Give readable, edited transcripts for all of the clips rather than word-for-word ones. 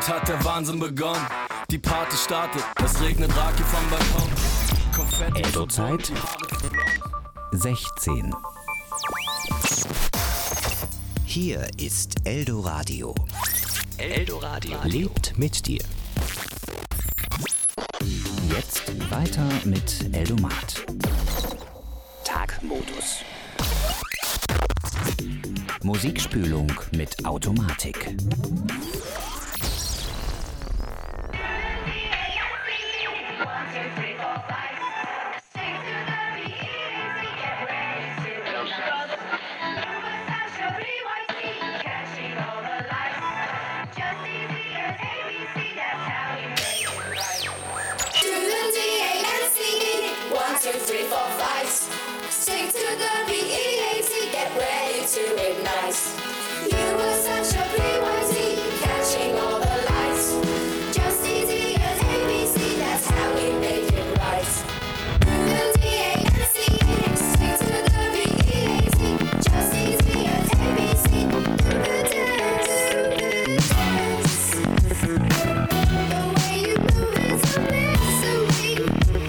Heute hat der Wahnsinn begonnen. Die Party startet, es regnet Raki vom Balkon. Konfetti. Eldo-Zeit 16. Hier ist Eldoradio. Eldoradio lebt mit dir. Jetzt weiter mit Eldomat. Tagmodus. Musikspülung mit Automatik. Stick to the BEAT, get ready to ignite. You were such a BYT, catching all the lights. Just easy as ABC, that's how we make it right. The DANC, stick to the BEAT, just easy as ABC. Do the dance, the way you move is a mystery.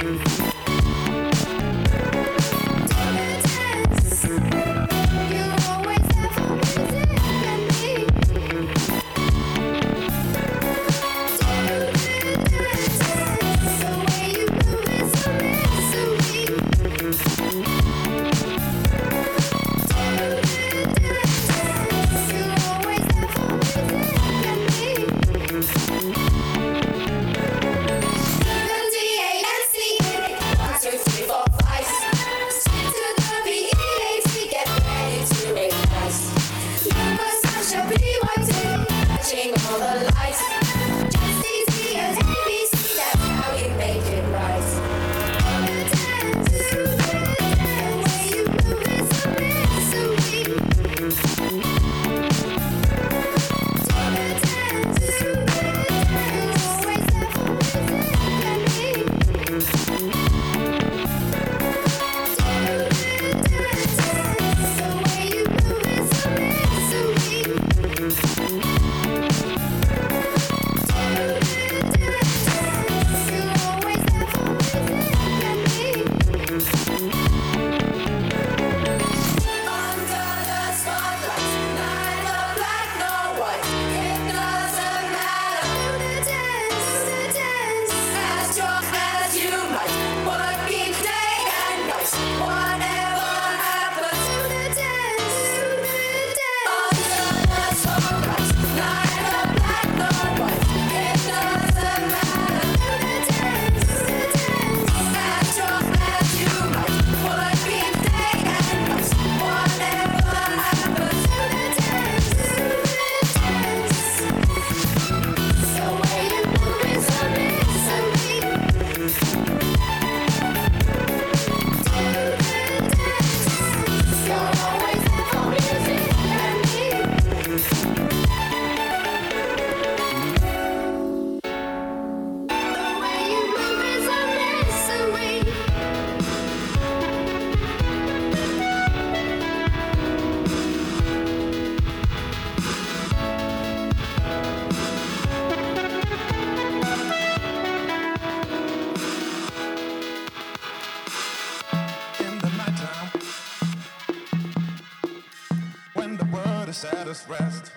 Rest.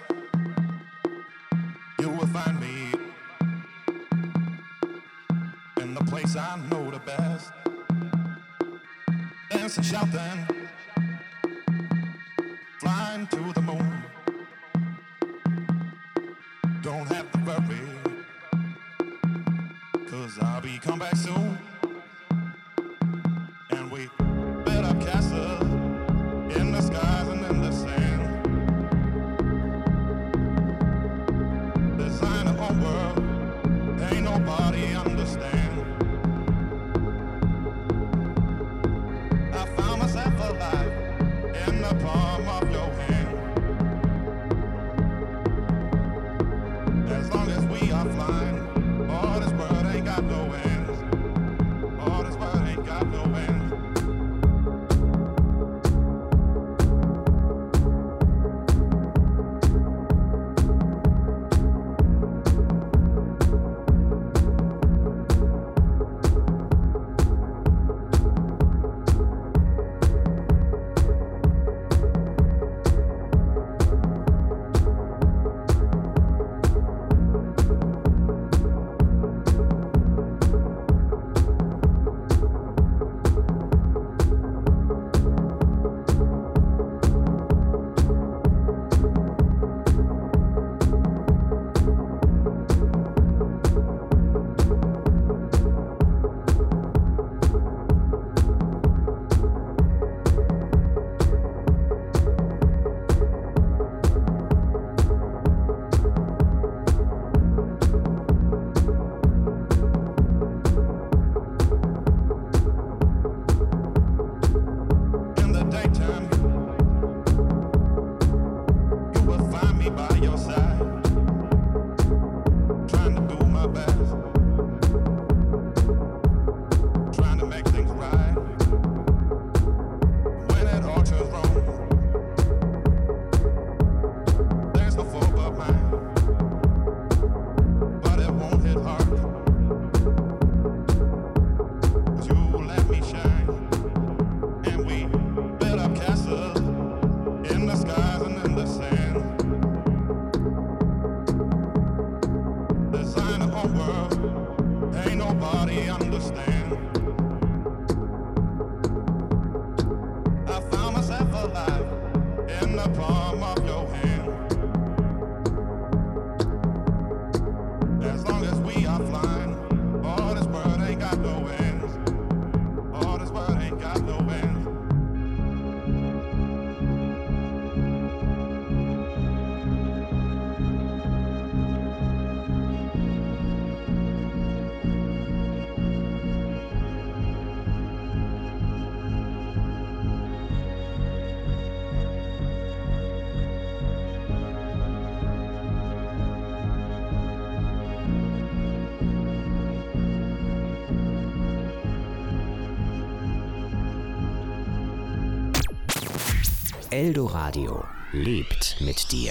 You will find me in the place I know the best. Dancing, shouting, flying to the moon. Don't have to worry, 'cause I'll be come back soon. And we build up castles in the skies and in the sand. World, ain't nobody understand. I found myself alive in the palm of your hand. As long as we are flying, all this world ain't got no ends. the palm of your hand. As long as we are flying, all this world ain't got no ends. All this world ain't got no ends. Eldoradio lebt mit dir.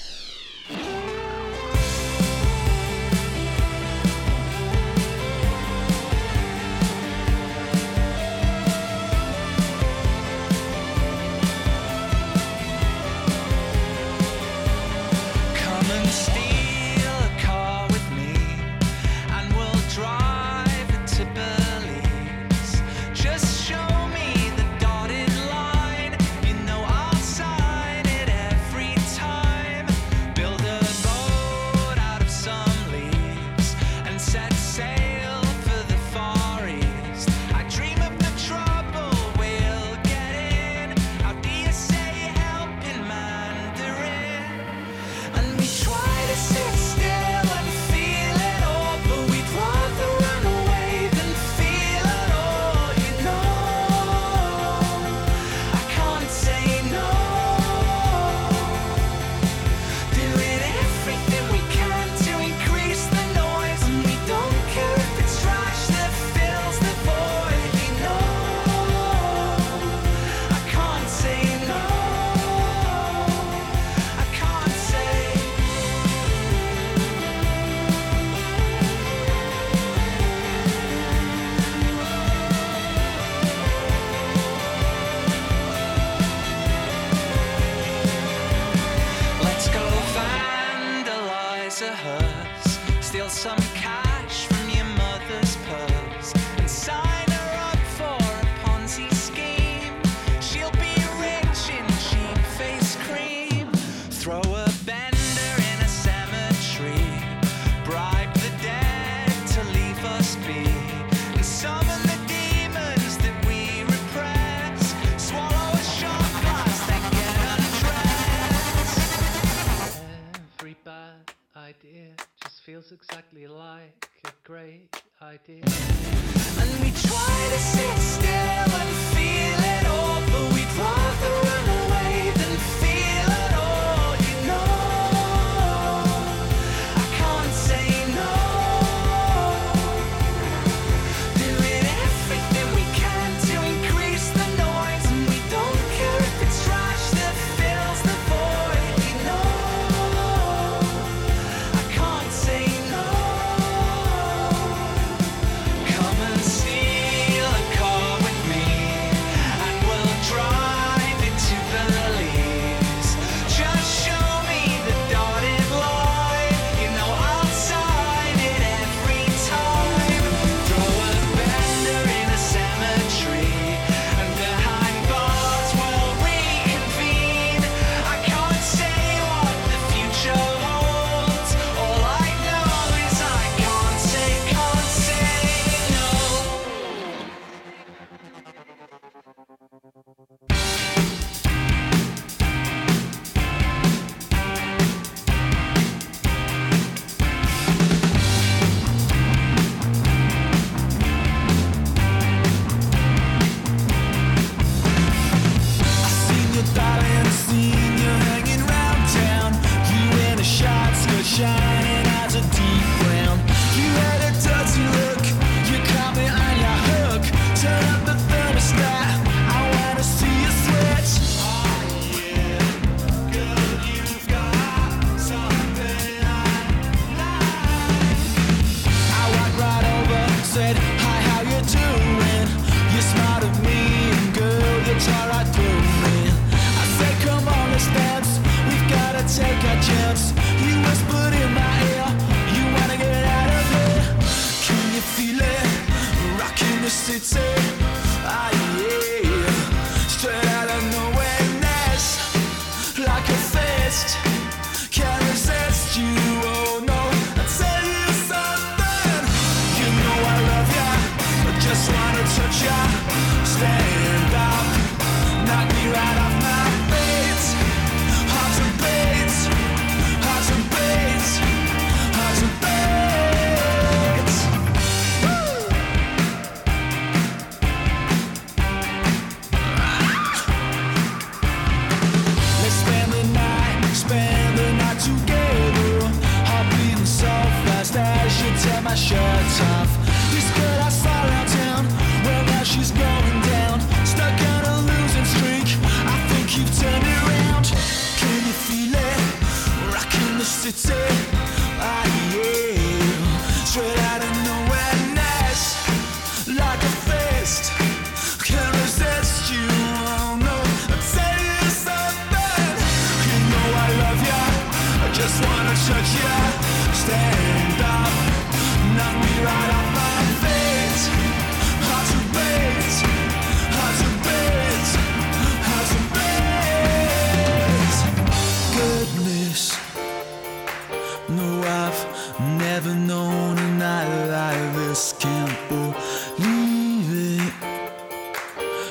Exactly like a great idea. And we try to sit still and feel it all, but we'd rather run away than feel it all, you know. I can't say no. Doing everything we can to increase the noise, and we don't care if it's trash that fills the void, you know. I can't say no. Come and steal a car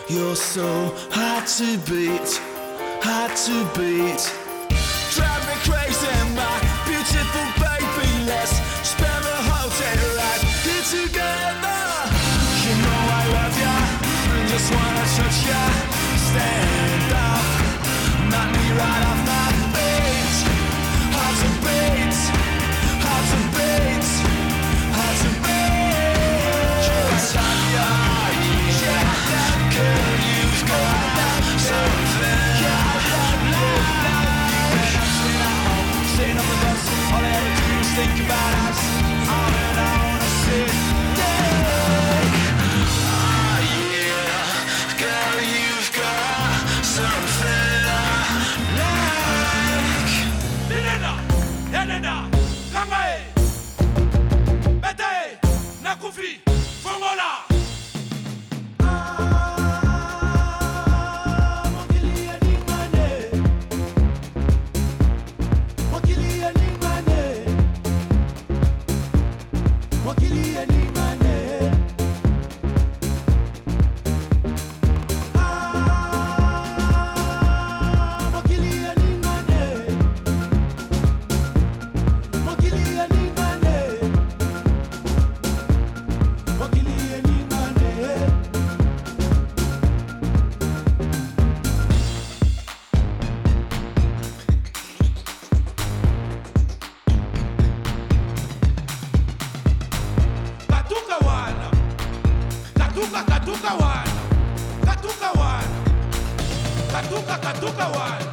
You're so hard to beat, hard to beat. Drive me crazy, my beautiful baby. Let's spend the whole day right here together. You know I love ya, I just wanna touch ya. Stand up, knock me right off my feet. Hard to beat, hard to beat, hard to beat. Cause I love ya, yeah, girl, you've got something. Staying up with us, all I ever do is think about us. On and I wanna sit there. Ah yeah, girl, you've got something I like. Nenena, Kangae, Bete, Nakufi, Fongola. Katuka one.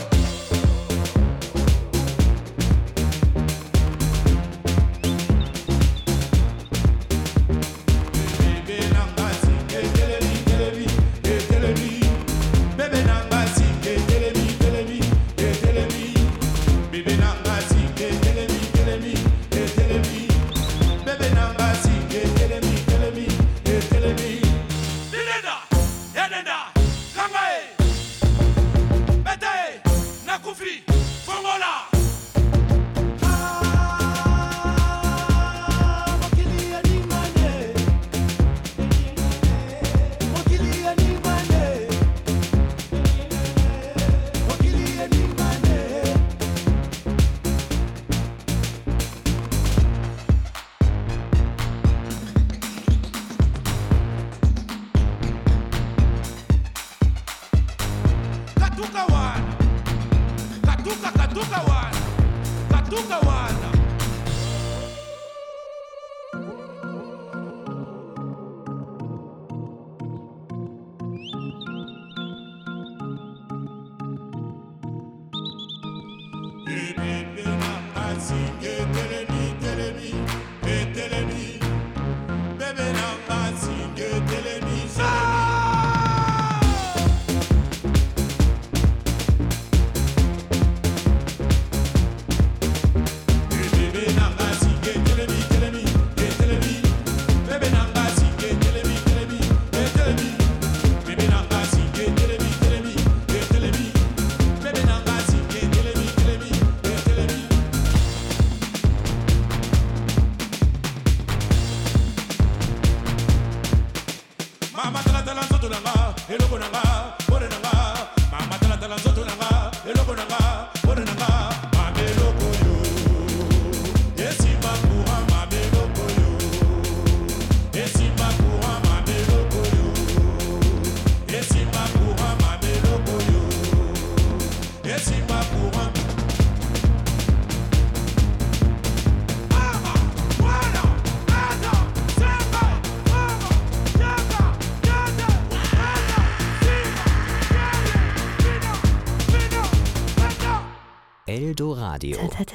Eldoradio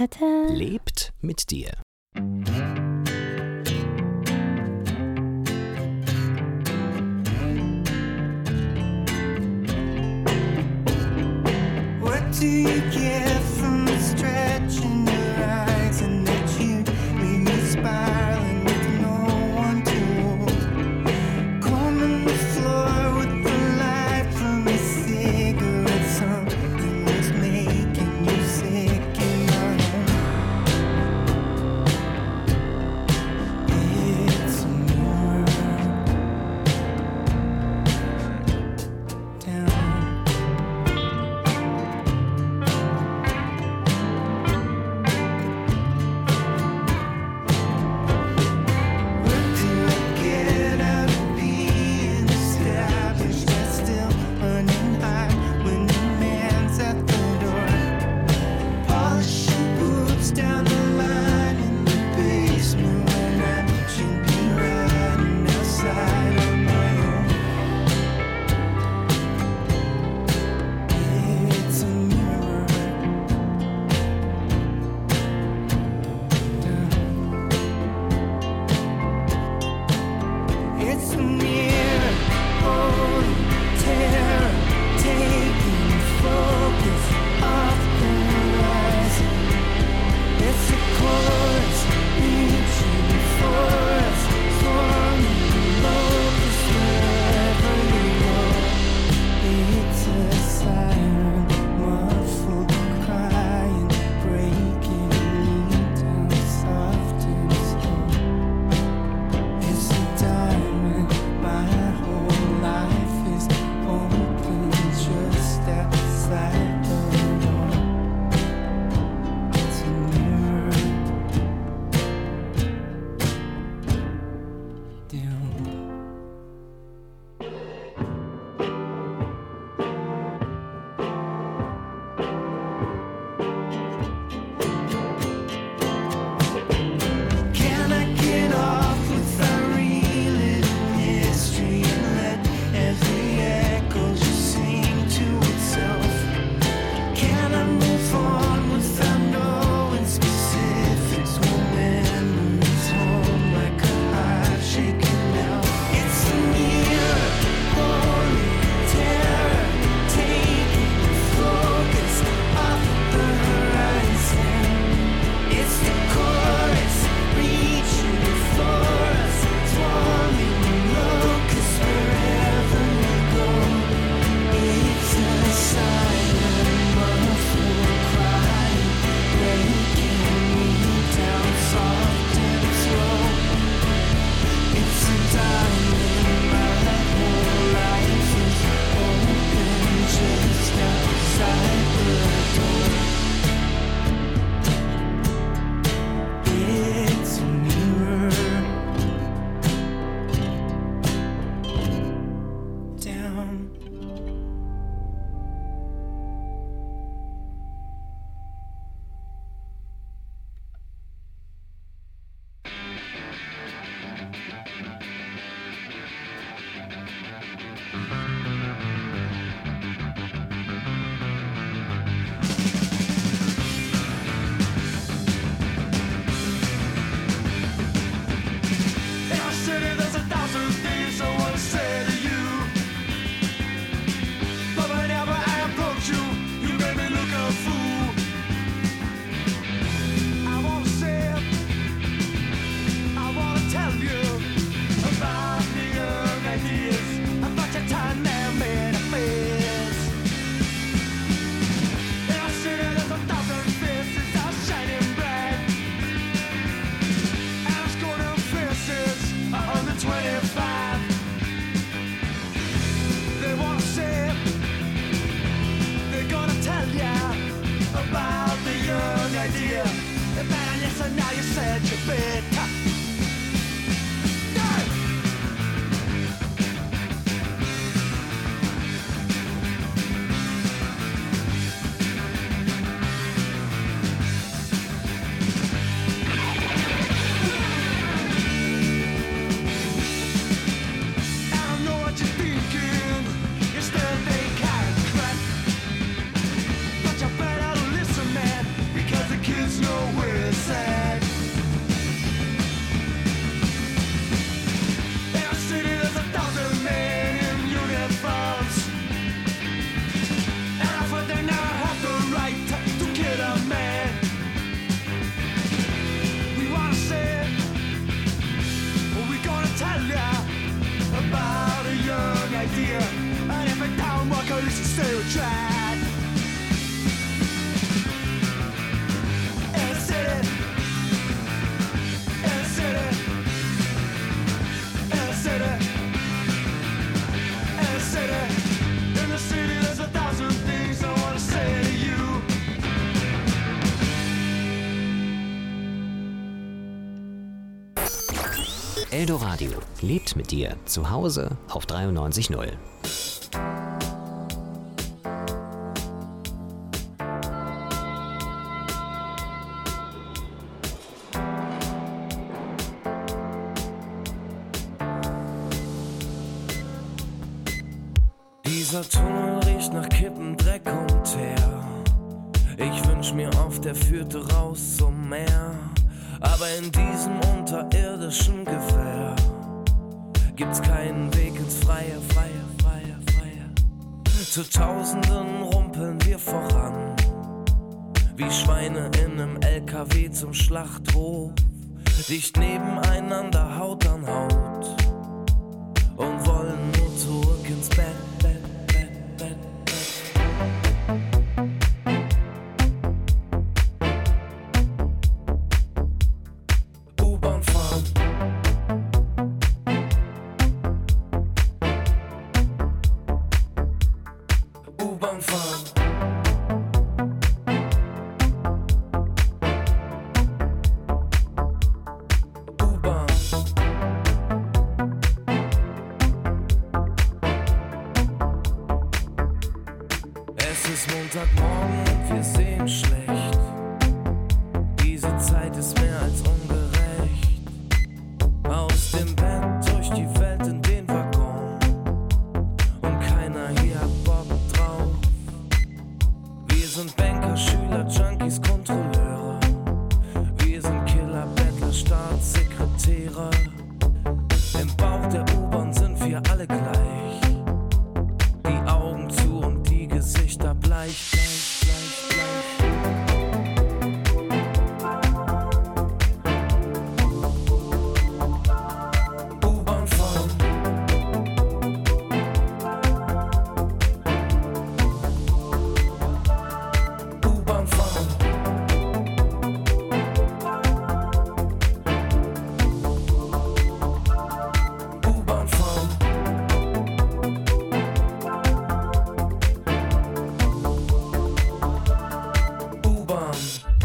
lebt mit dir. What do you get from the stretch in your eyes and that you leave me spiraling with no one to hold? Calm on the floor with the light from a cigarette. Something was making you sick in my home. It's more. idea. The better listen now, you said you bit. Eldoradio lebt mit dir zu Hause auf 93.0. Dieser Tunnel riecht nach Kippen, Dreck und Teer. Ich wünsch mir oft, der führte raus zum Meer. Aber in diesem unterirdischen Gefähr gibt's keinen Weg ins Freie, Freie, Freie, Freie. Zu Tausenden rumpeln wir voran, wie Schweine in einem LKW zum Schlachthof. Dicht nebeneinander, Haut an Haut, und wollen nur zurück ins Bett, Bett, Bett, Bett. Montagmorgen und wir sehen schlecht. Diese Zeit ist mehr als ungerecht. Aus dem Bett durch die Welt in den Waggon, und keiner hier hat Bock drauf. Wir sind Banker, Schüler, Junkies, Kontrolleure. Wir sind Killer, Bettler, Staatssekretäre. Im Bauch der U-Bahn sind wir alle gleich. Die Augen zu und die Gesichter bleich, bleich, bleich, bleich. U-Bahn fahren. U-Bahn fahren. U-Bahn fahren. U-Bahn.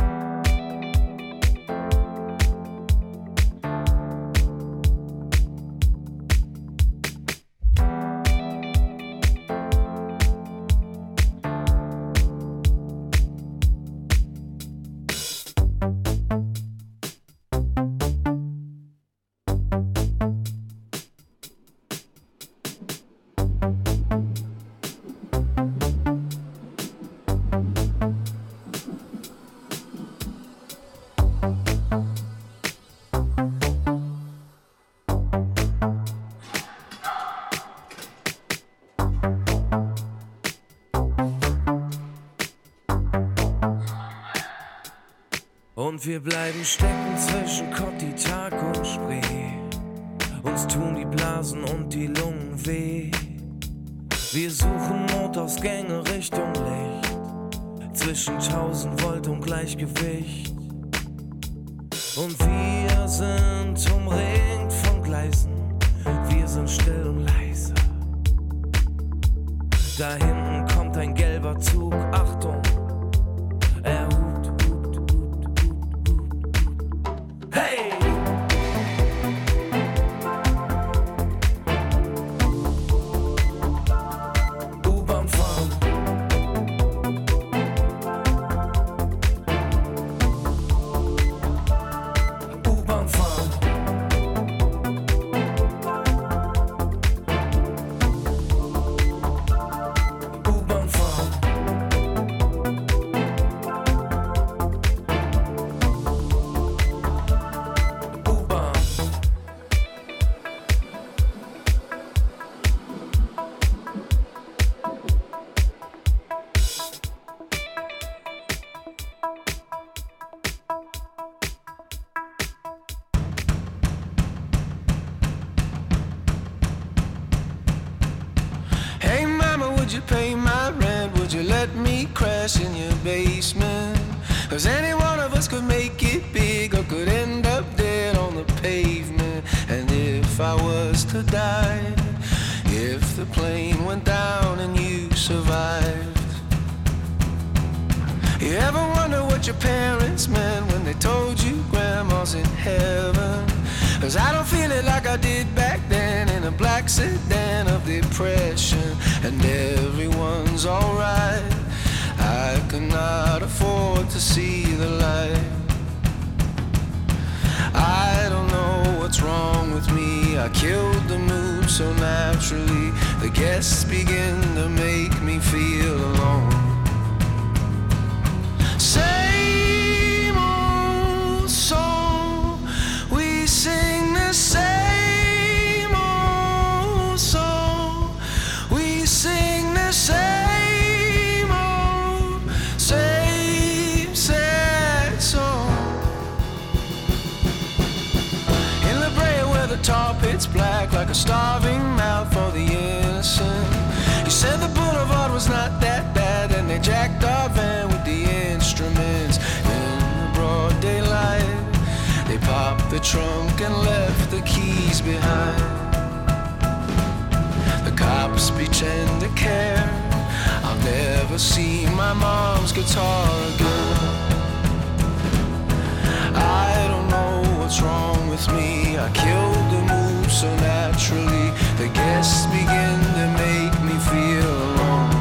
Und wir bleiben stecken zwischen Kotti, Tag und Spree. Uns tun die Blasen und die Lungen weh. Wir suchen Notausgänge Richtung Licht, zwischen 1000 Volt und Gleichgewicht. Und wir sind umringt von Gleisen, wir sind still und leise. Da hinten kommt ein gelber Zug, Achtung, er hupt, hupt, hupt. trash in your basement. 'Cause any one of us could make it big or could end up dead on the pavement. And if I was to die, if the plane went down and you survived, you ever wonder what your parents meant when they told you grandma's in heaven? 'Cause I don't feel it like I did back then in a black sedan of depression. And everyone's alright, I could not afford to see the light. I don't know what's wrong with me, I killed the mood so naturally. The guests begin to make me feel alone. Same old song, we sing the same old song, we sing the same old, same sad song. In La Brea where the tar pit's black like a starving mouth for the innocent. You said the boulevard was not that bad and they jacked our van with the instruments. In the broad daylight, they popped the trunk and left the keys behind. The cops pretend to care, I'll never see my mom's guitar again. I don't know what's wrong with me, I killed the mood so naturally. The guests begin to make me feel alone.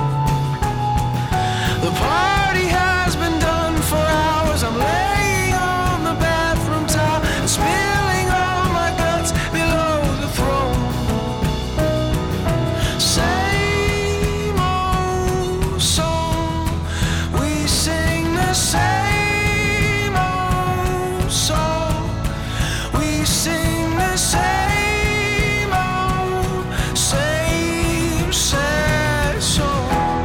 The party has been done for hours, I'm laying on the bathroom towel and spilling all my guts below the throne. Same old song, we sing the same old song, we sing the same old, same sad song.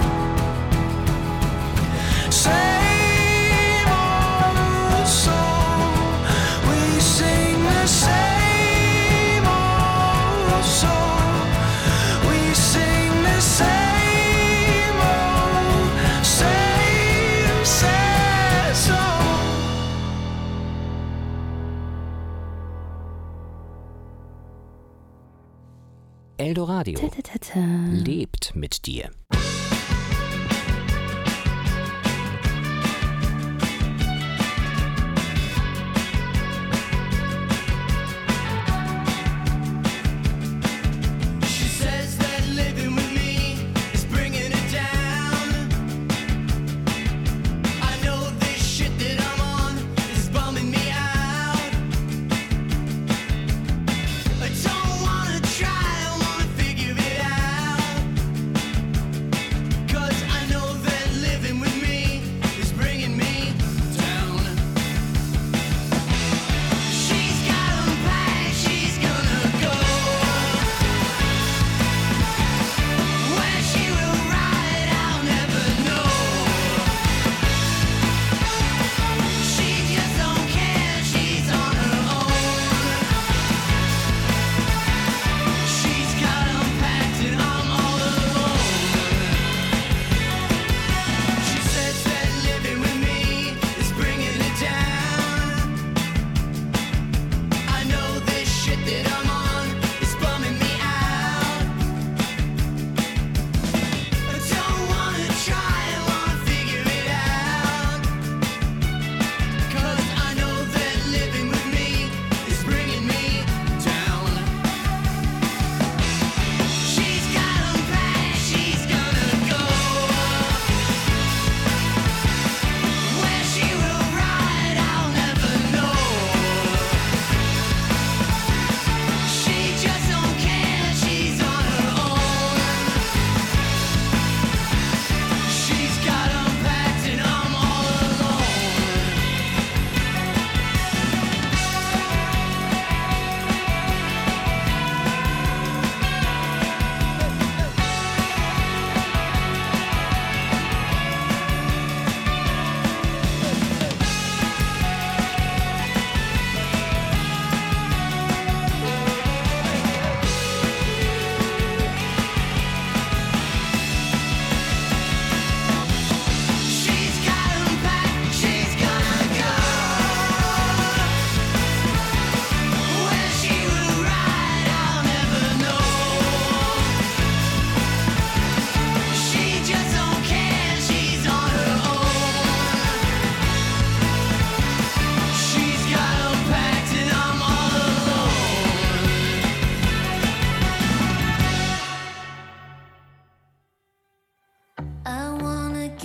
Same old song, we sing the same old song, we sing the same old, same sad song. Eldoradio lebt mit dir. She says that living with me is bringing it down. I know this shit that I'm on is bumming me out. I don't wanna try, I wanna figure it out.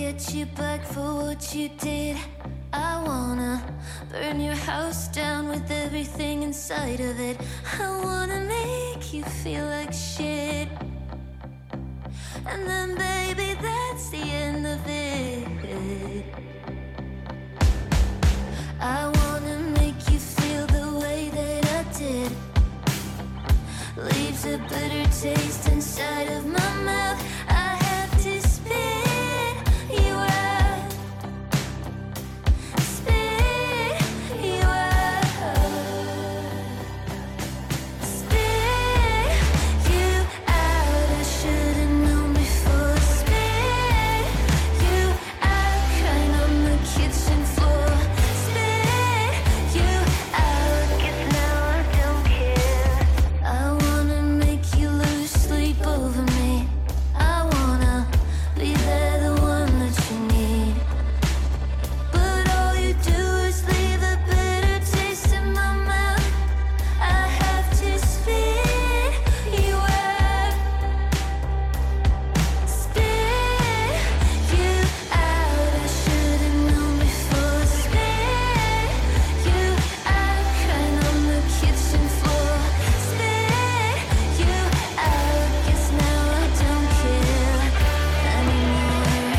get you back for what you did. I wanna burn your house down with everything inside of it. I wanna make you feel like shit. And then baby, that's the end of it. I wanna make you feel the way that I did. Leaves a bitter taste inside of my mouth. I have to spit you out. Spit you out. Spit you out. I should've known before. Spit you out. Crying on the kitchen floor. Spit you out. 'Cause now I don't care. I wanna make you lose sleep over me. I wanna be there, the one that you need. But all you do is leave a bitter taste in my mouth. I have to spit you out. Spit you out. I should've known before. Spit you out. Crying on the kitchen floor. Spit you out. 'Cause now I don't care anymore.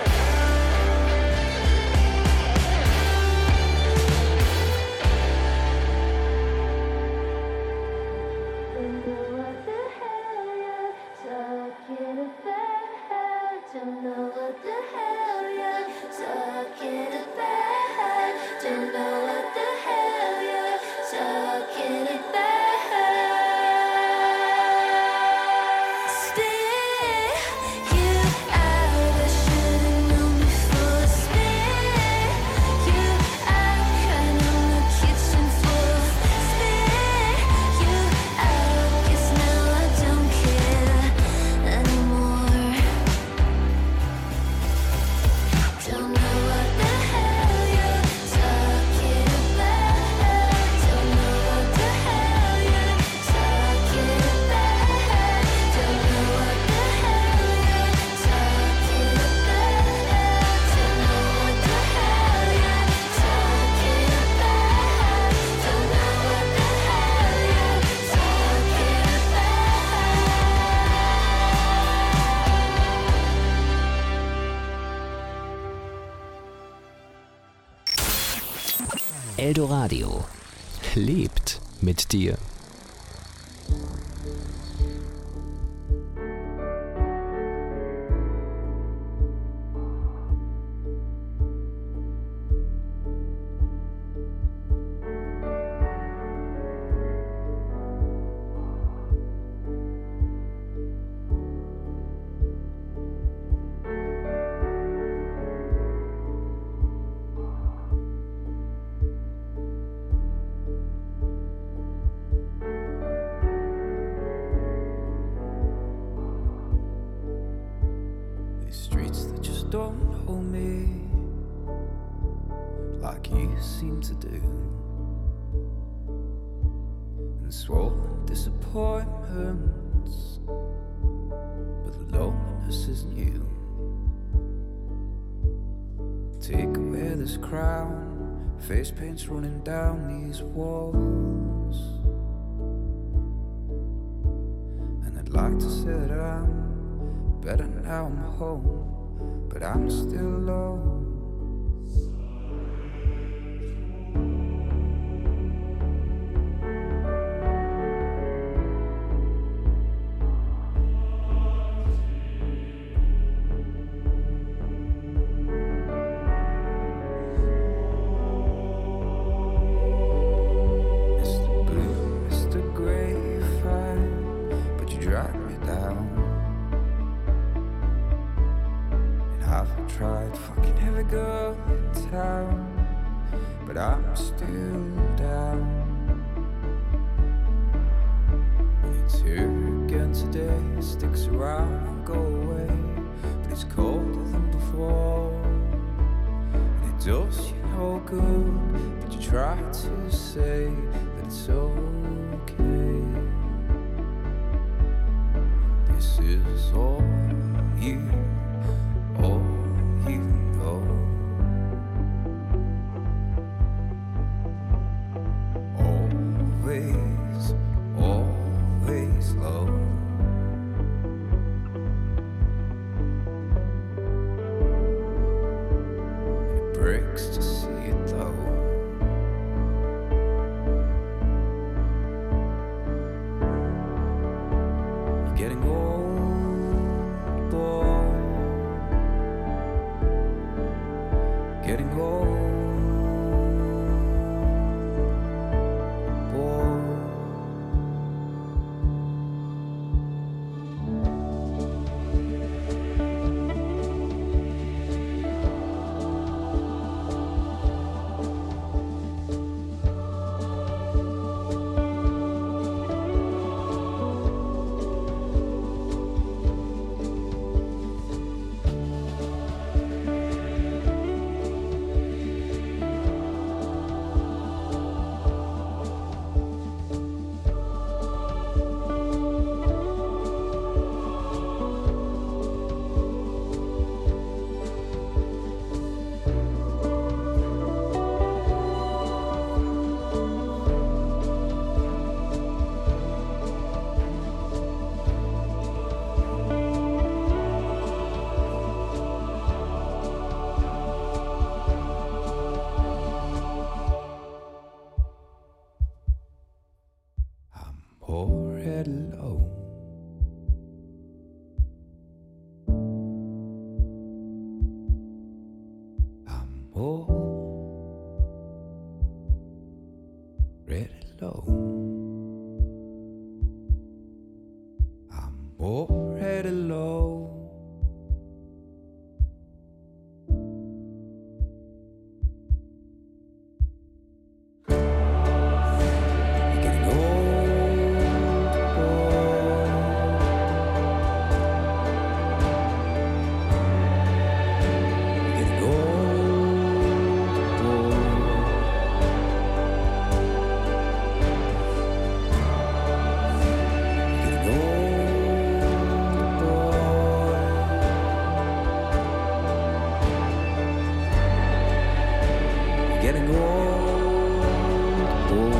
Don't know what the hell you're talking about. Don't know what the hell you're talking about. Don't know what the hell you're talking about. Spit you out. I should've known before. Spit you out. Crying on the kitchen floor. Spit you out. 'Cause now I don't care anymore. Don't know what the hell you're talking about. Don't know what the hell you're talking about. Don't know what the hell you're talking about. Don't know what the hell you're talking about. Don't know what the hell you're talking about. Eldoradio lebt mit dir. These streets that just don't hold me like you seem to do, and swollen disappointments, but the loneliness is new. Take away this crown, face paint's running down these walls, and I'd like to say that I'm better now I'm home, but I'm still low. Mr. Blue, Mr. Grey, you're fine, but you drag me down. I've tried fucking every girl in town, but I'm still down. It's here again today, sticks around and go away, but it's colder than before. And it does you no good, but you try to say that it's okay. This is all you bricks to see it though. You're getting old, boy. Getting old, boy. Already low. I'm already low. I'm already low. Getting old, boy.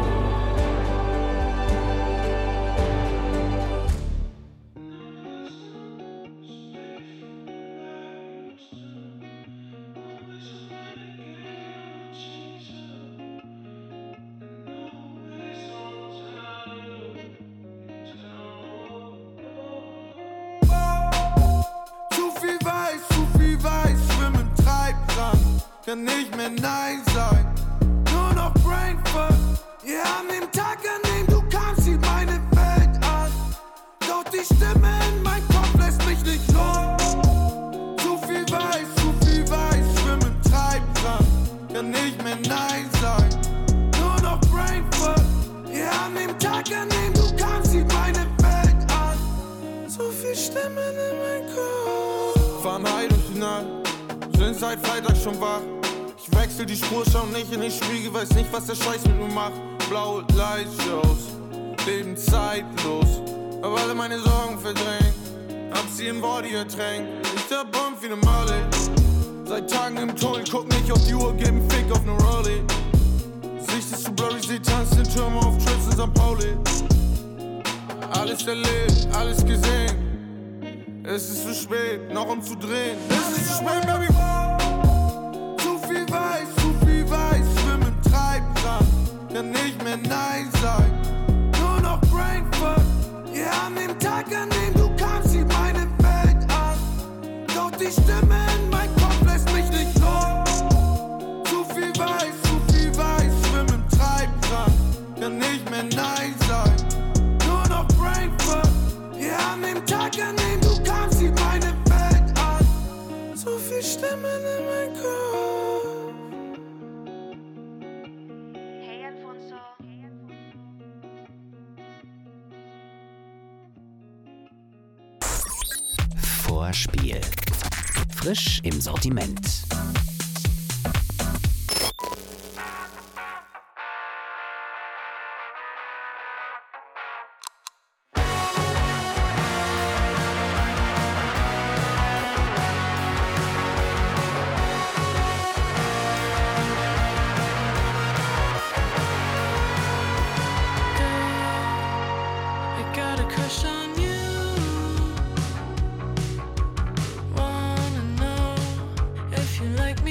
Zu viel weiß, schwimm im Treibsand. Kann nicht mehr Nein sagen, nur noch Brainfuck. Ja, an dem Tag, an dem du kamst, sieht meine Welt an. Doch die Stimme in meinem Kopf lässt mich nicht los. Zu viel weiß, schwimm im Treibsand. Kann nicht mehr Nein sagen, nur noch Brainfuck. Ja, an dem Tag, an dem du kamst, sieht meine Welt an. So viel Stimmen in meinem Kopf. Fahren heim durch die Nacht, sind seit Freitag schon wach. Ich wechsel die Spur, schau nicht in den Spiegel, weiß nicht, was der Scheiß mit mir macht. Blaue Lightshows, Leben zeitlos, hab alle meine Sorgen verdrängt, hab sie im Body ertränkt. Ich der Bomb wie ne Molly, seit Tagen im Tunnel, guck nicht auf die Uhr, geb 'n Fick auf ne Rolli. Sicht ist zu blurry, seh tanzt den Türme auf Trips in St. Pauli. Alles erlebt, alles gesehen, es ist zu spät, noch um zu drehen. Es ist zu spät, Baby. Zu viel weiß, schwimm im Treibsand. Kann nicht mehr Nein sagen, nur noch Brainfuck. Ja, an dem Tag, an dem du kamst, sieht meine Welt an. Doch die Stimme in meinem Kopf lässt mich nicht los. Zu viel weiß, schwimm im Treibsand. Kann nicht mehr Nein sagen, nur noch Brainfuck. Ja, an dem Tag, an dem du kamst, sieht meine Welt an. So viel Stimmen in meinem Kopf. Hey Alfonso. Vorspiel. Frisch im Sortiment. Like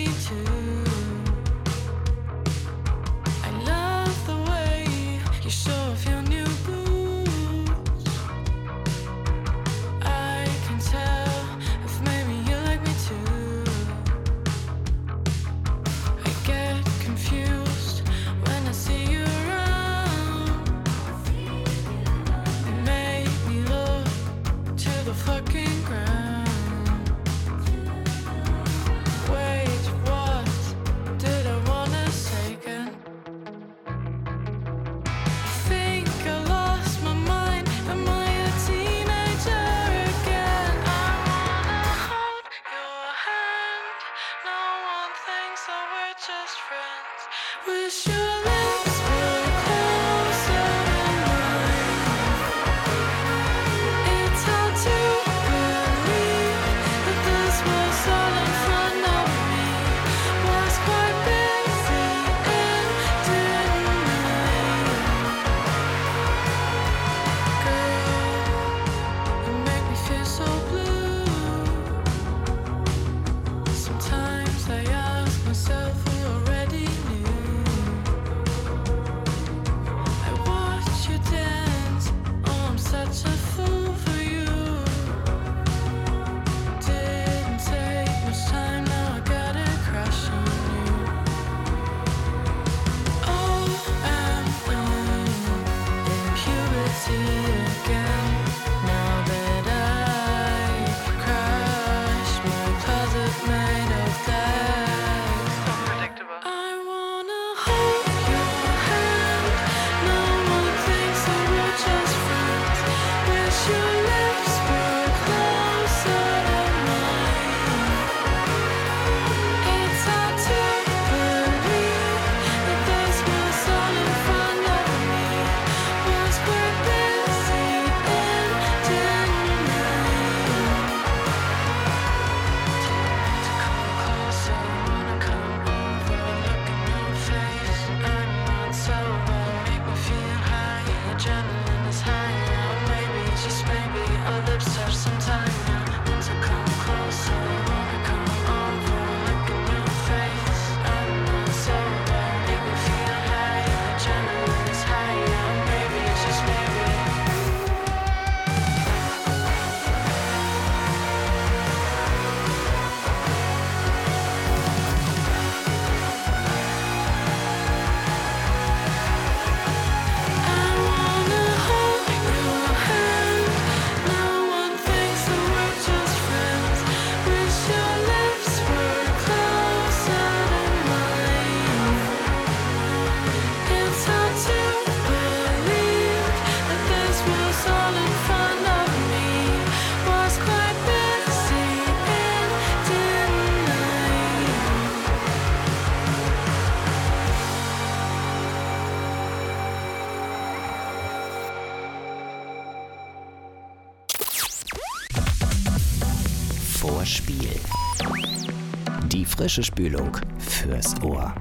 Spiel. Die frische Spülung fürs Ohr.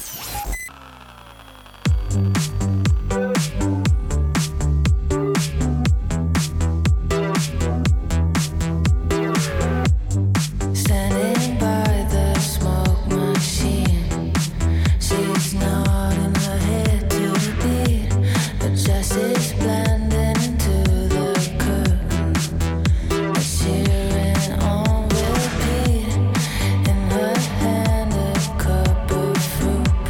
Standing by the smoke machine, she's nodding her head to the beat. The justice blending into the curtain, it's cheering on repeat. In her hand a cup of fruit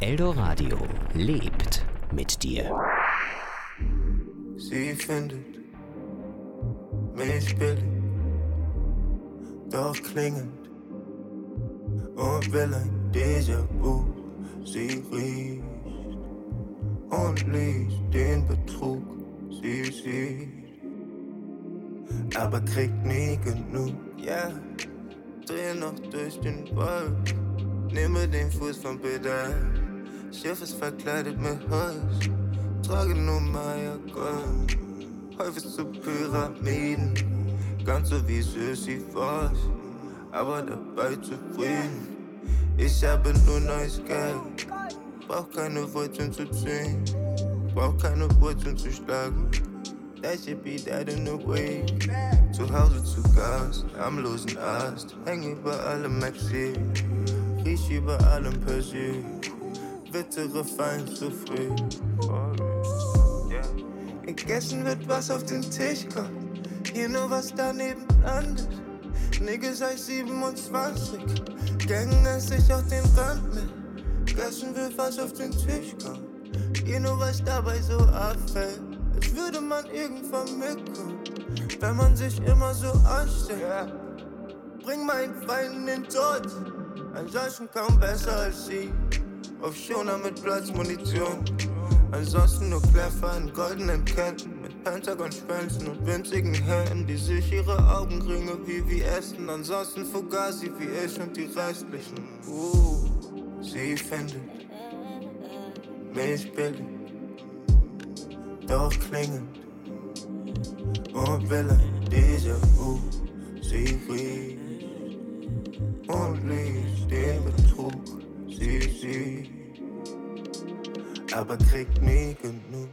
Eldoradio lebt mit dir. Sie findet mich billig, doch klingend und will ein Déjà-vu. Sie riecht und liest den Betrug. Sie sieht, aber kriegt nie genug. Ja, dreh noch durch den Wald, nehme den Fuß vom Pedal. Schiff ist verkleidet mit Holz, trage nur Maya-Gold. Häufig zu Pyramiden, ganz so wie Sisyphos, aber dabei zufrieden. Ich habe nur neues Geld, brauch keine Wurzeln zu ziehen, brauch keine Wurzeln zu schlagen. That shit be dead in the way. Zu Hause zu Gast, am losen Ast, häng über allem Maxi, riech über allem Persil. Wittere fallen zu früh. Gegessen wird, was auf den Tisch kommt. Hier nur was daneben landet. Niggas heißt 27. Gängen es sich auf den Rand mit. Gegessen wird, was auf den Tisch kommt. Hier nur was dabei so abfällt. Als würde man irgendwann mitkommen, wenn man sich immer so anstellt. Bring meinen Feinden den Tod. Ansonsten kaum besser als sie. Auf Schoner mit Platzmunition. Ansonsten nur Kleffer in goldenen Ketten mit Pentagon-Schwänzen und winzigen Händen, die sich ihre Augenringe wie essen. Ansonsten Fugazi wie ich und die restlichen. Sie findet mich billig, doch klingend und will ein Déjà-vu. Sie riecht und liest den Betrug. Sie sieht, aber kriegt nie genug.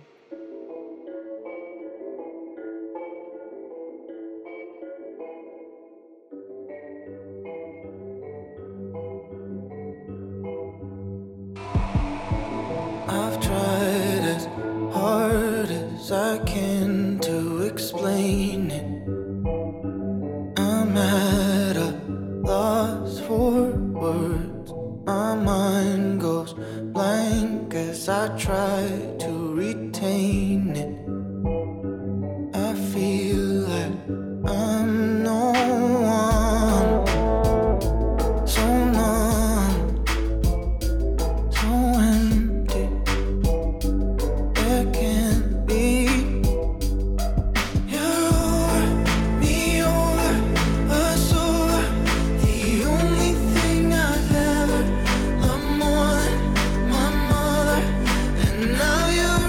I've tried as hard as I can to explain it. I'm at a loss for words. My mind goes blank as I try to retain it. I feel like I'm no one, so numb, so empty. There can't be. You're over, me over, us over. The only thing I've ever loved more than my mother, and now you're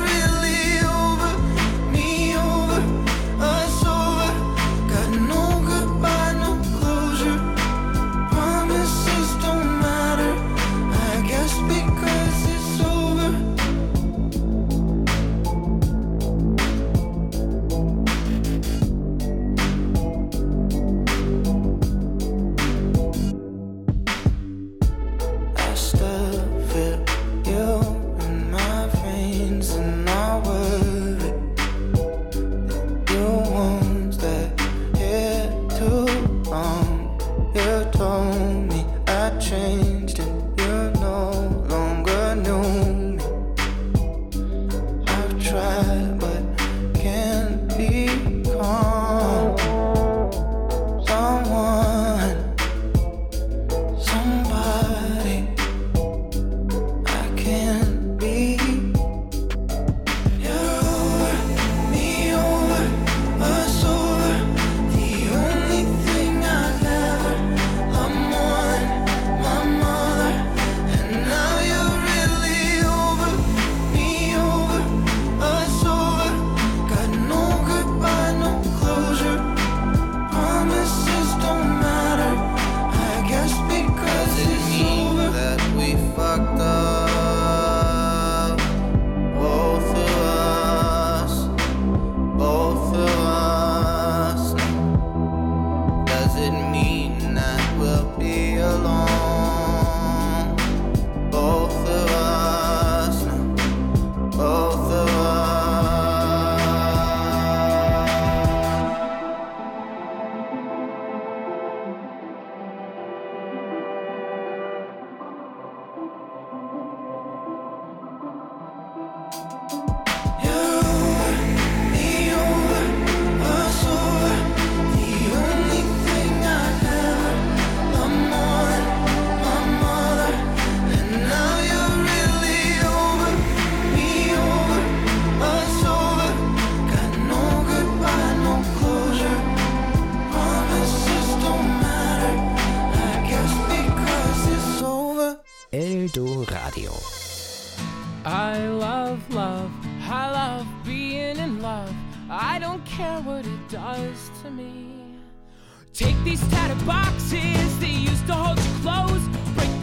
Eldo Radio. I love love, I love being in love. I don't care what it does to me. Take these tattered boxes they used to hold you close, break